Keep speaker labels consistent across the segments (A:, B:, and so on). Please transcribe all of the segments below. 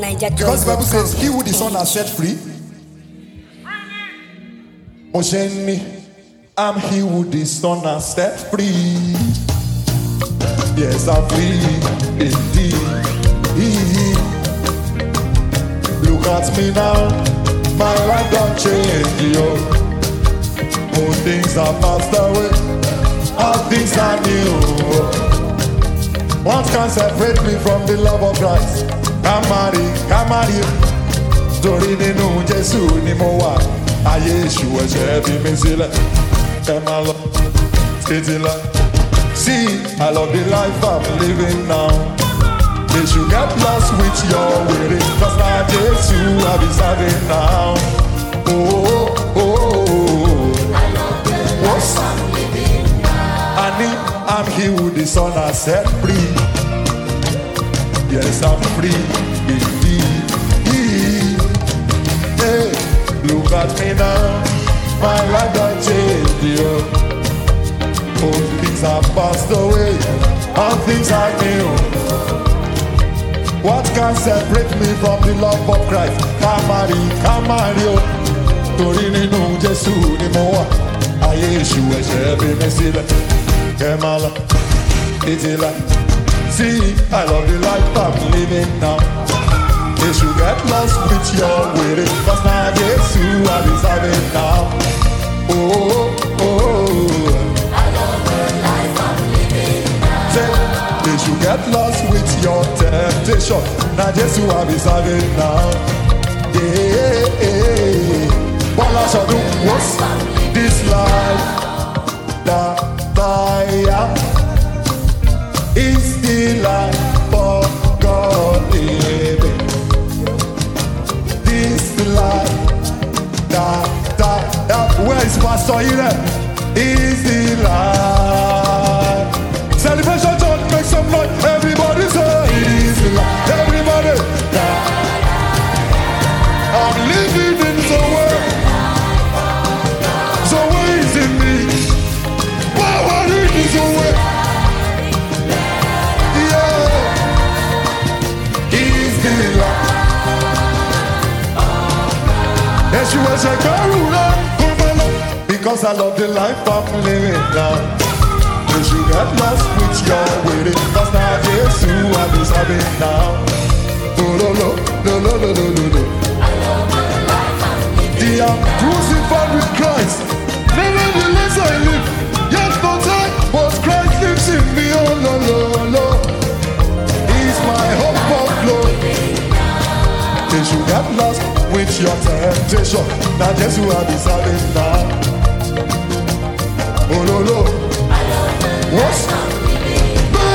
A: Because the Bible says, he who the Son has set free. Osheni, I'm he who the Son has set free. Yes, I'm free indeed. Look at me now, my life don't change, yo. All things are passed away, all things are new. What can separate me from the love of Christ? Come marry. Torí nínú Jésù ni mo wà. Ayé èṣù ẹ̀ṣẹ̀ bí mi sílẹ̀. Ẹ máa lọ, títí lọ. See, I love the life I'm living now. They should get lost with your waiting. Cause now Jésù I be serving now. Oh.
B: I love the life I'm living now.
A: I'm he who the Son has set free. Yes, I'm free indeed. Hey, look at me now, my life done changed, yo. All things have passed away, all things are new. What can separate me from the love of Christ? Come marry, yo. Torí nínú Jésù ni mo wà. Ayé èṣù ẹ̀ṣẹ̀ bí mi sílẹ̀. Kemala, it's like, see, I love the life I'm living now. You should get lost with your waiting. Cause now Jésù I be serving now. Oh.
B: I love the life I'm living now.
A: Say, you should get lost with your temptation. Now Jésù I be serving now. Yeah. What I shall do was this life that is the life of God living. This life that where is Pastor Ire? Is the life. Celebration church, make some noise. Everybody say it is the life. Everybody. I'm living in somewhere. So where is in me? Power is away. Yeah. Is the life. Yes, you was a girl. Because I love the life I'm living now. You should get lost with your waiting. Cause now Jésù I be serving now.
B: I love the life I'm living now.
A: I'm crucified with Christ. Nevertheless I live. Yet not I, but Christ lives in me. Oh, no. He's my hope of glory. You should get lost with your temptation. Now Jésù I be serving now. Oh, no.
B: I love the life I'm living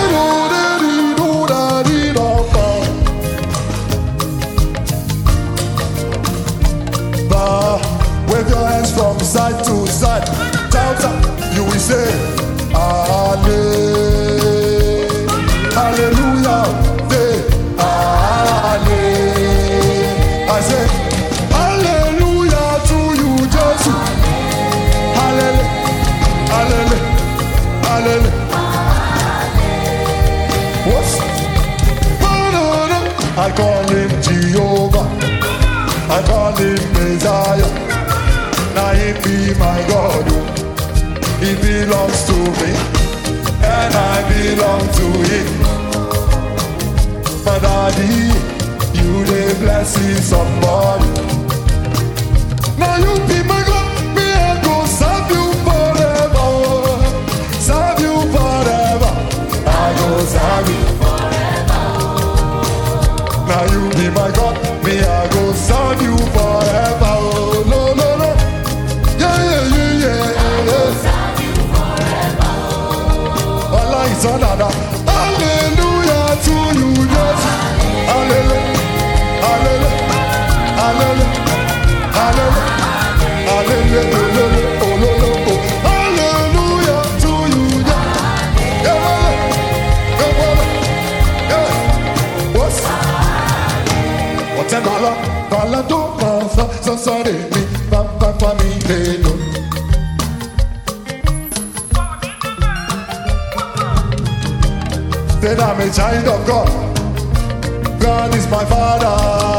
A: now. Wave your hands from side to side. You will say, Hallelujah. Say, I say, Hallelujah to you, Jesus. Hallelujah. What's? I call him Jehovah. I call him Messiah. Now he be my God. He belongs to me, and I belong to him. My daddy, you dey bless somebody. Now you be my God, me I go serve you forever. Serve you forever. I go serve you forever. Now you be my God, me I go serve you forever. No. Hallelujah to you, yes. Hallelujah to you, yes. What's? Whatever, Balado, so sorry, me, Papa, me, no. Then I'm a child of God. God is my father.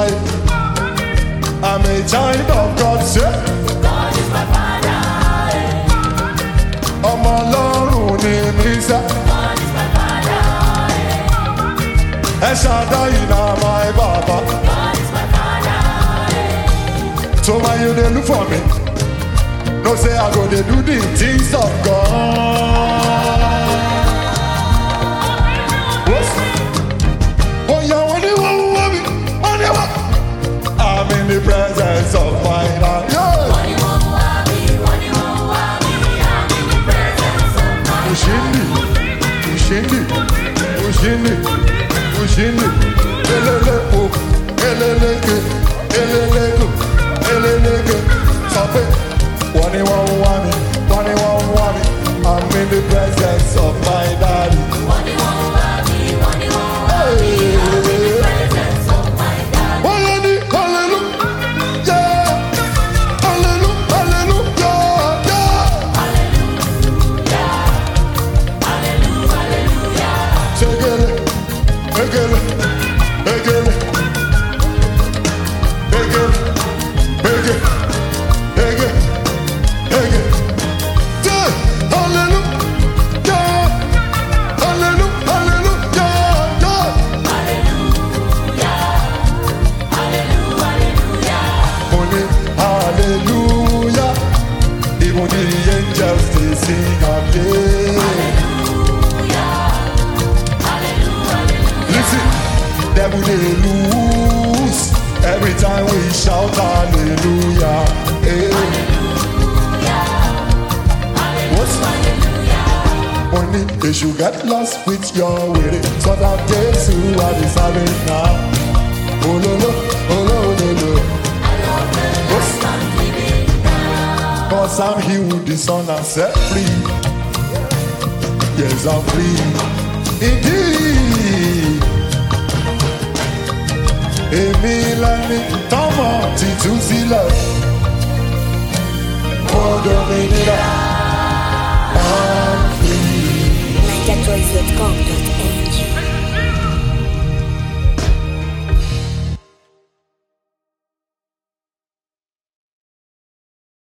A: I'm a child of God, say.
B: God is my father.
A: Ọmọ Ọlọ́run ni mí sẹ́.
B: God is my father.
A: Ẹ Shaddai na my baba.
B: God is my father.
A: So when you dey look for me, no say I go dey do the things of God. Oh yeah, when you want me, I'm in the presence of my God. Yeah.
B: When you want me, I'm in the presence of my
A: Ushindi, Ushindi, Ushindi, Ushindi, elele o, eleleke, eleleke, eleleke. Stop it. When you want me, I'm in the presence of my daddy.
B: When you want me, I'm in the presence of my daddy.
A: Hallelujah, hallelujah, hallelujah. Segele, egele, egele, egele, egele, egele, egele. Hallelujah, hallelujah, only hallelujah. Even the angels they sing again. Listen, devil they lose every time we shout hallelujah. Hey. What's only if you get lost with your way, so that days who are deserving now. Oh no no, oh no no no. Cause I'm here with the sun and set free. Yes, I'm free. Indeed. Èmi lẹni tọ́mọ ti tú sílẹ̀. Mo dominira. I'm free.
C: NigerJoys.com.ng